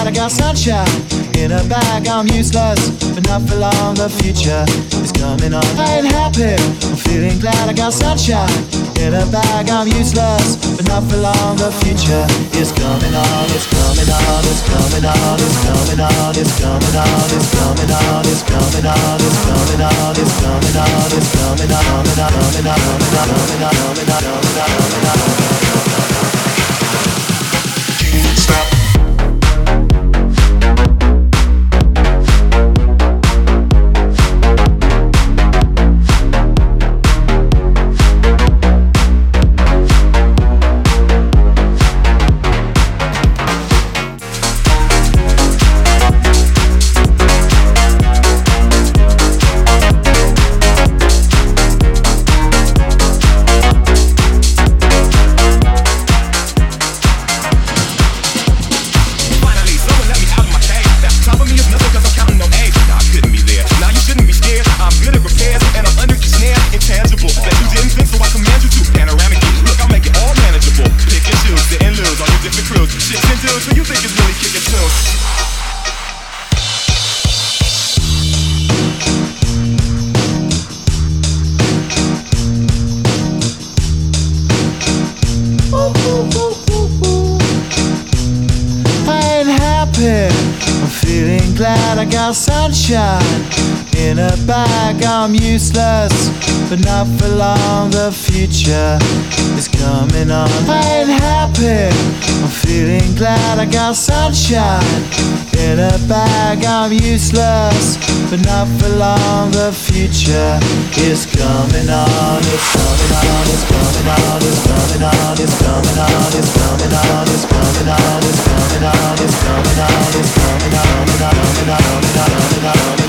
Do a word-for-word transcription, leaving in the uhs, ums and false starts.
glad I got sunshine in a bag. I'm useless, but not for long. The future is coming on. I ain't happy, I'm feeling glad I got sunshine in a bag. I'm useless, but not for long. The future is coming on. It's coming on. It's coming on. It's coming on. It's coming on. It's coming on. It's coming on. It's coming on. It's coming on. It's coming on. Coming on. Coming on. Coming on. Coming on. Coming on. Coming on. Can't stop. I'm feeling glad I got sunshine in a bag. I'm useless, but not for long. The future is coming on. I ain't happy, I'm feeling glad I got sunshine in a bag. I'm useless, but not for long. The future is coming on. It's coming on. It's coming on. It's coming on. It's coming on. It's coming on. It's coming on. It's coming on. It's coming on. It's coming on. It's coming on. It's coming on. It's coming on.